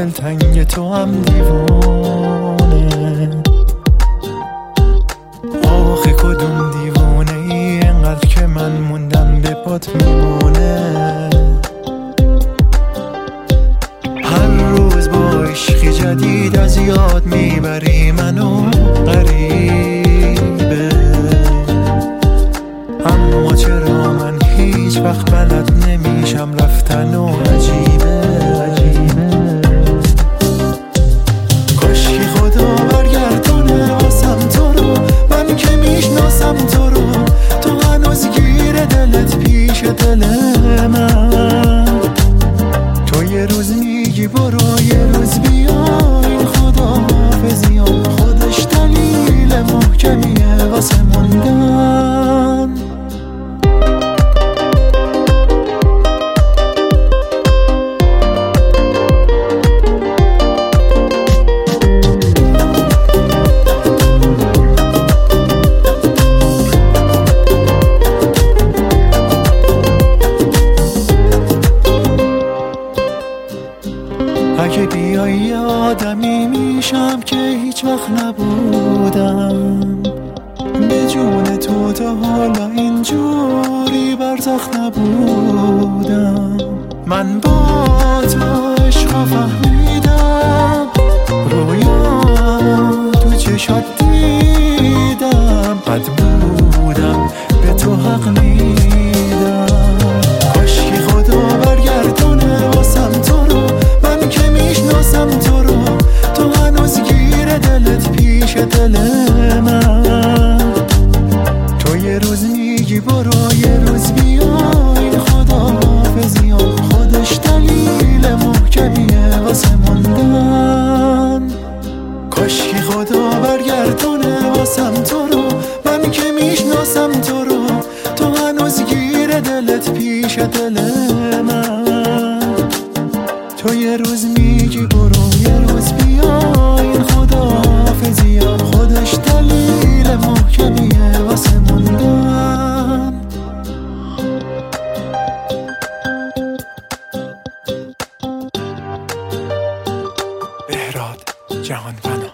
دلتنگ تو هم دیوانه. آخه کدوم دیوانه ای اینقدر که من موندم به پات میمونه. هر روز با عشقی جدید از یاد میبری منو غریبه. اما چرا من هیچ وقت بلد نمیشم رفتن و عجیبه. کاشکی خدا برگردونه واسم تو رو، من که میشناسم تو رو. تو هنوز گیر دلت پیش دل من. تو یه روز میگی برو یه روز بیا، این خدا حافظی ها خودش دلیل محکمیه واسه موندن. اگه بیایی آدمی میشم که هیچ وقت نبودم. به جون تو تا حالا اینجوری برزخ نبودم. من با تو عشقا فهمیدم، رویا تو چشات دیدم. بد بودم به تو حق میدم. کاشکی خدا برگردونه واسم تو رو، من که میشناسم تو رو. تو هنوز گیر دلت پیش دل من. تو یه روز میگی برو یه روز بیا، این خدا حافظی ها خودش دلیل محکمیه واسه موندن. کاشکی خدا برگردونه واسم تو رو، من که میشناسم تو رو. تو هنوز گیر دلت پیش دل من. تو یه روز میگی برو یه روز بیا، این خدا حافظی ها خودش دلیل محکمیه واسه موندن. بهراد جهانفنا.